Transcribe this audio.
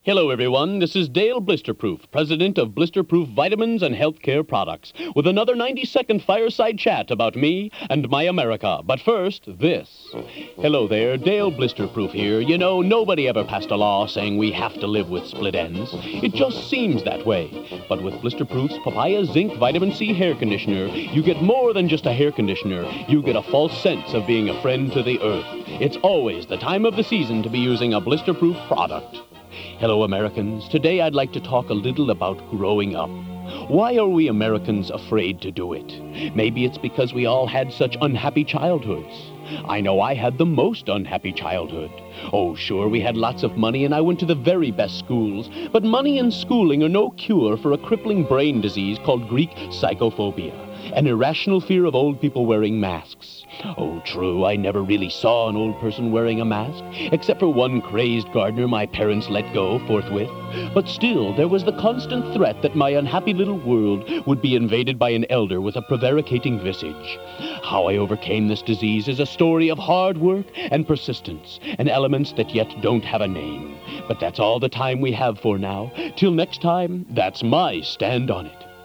Hello, everyone. This is Dale Blisterproof, president of Blisterproof Vitamins and Healthcare Products, with another 90-second fireside chat about me and my America. But first, this. Hello there, Dale Blisterproof here. You know, nobody ever passed a law saying we have to live with split ends. It just seems that way. But with Blisterproof's Papaya Zinc Vitamin C hair conditioner, you get more than just a hair conditioner. You get a false sense of being a friend to the earth. It's always the time of the season to be using a Blisterproof product. Hello, Americans. Today I'd like to talk a little about growing up. Why are we Americans afraid to do it? Maybe it's because we all had such unhappy childhoods. I know I had the most unhappy childhood. Oh, sure, we had lots of money and I went to the very best schools, but money and schooling are no cure for a crippling brain disease called Greek psychophobia, an irrational fear of old people wearing masks. Oh, true, I never really saw an old person wearing a mask, except for one crazed gardener my parents let go forthwith. But still, there was the constant threat that my unhappy little world would be invaded by an elder with a prevaricating visage. How I overcame this disease is a story of hard work and persistence, and elements that yet don't have a name. But that's all the time we have for now. Till next time, that's my stand on it.